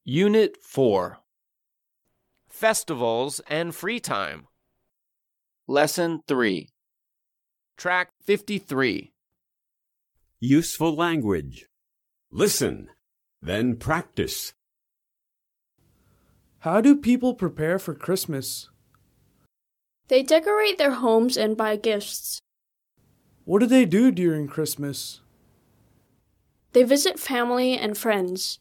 Unit 4. Festivals and Free Time. Lesson 3. Track 53. Useful language. Listen, then practice. How do people prepare for Christmas? They decorate their homes and buy gifts. What do they do during Christmas? They visit family and friends.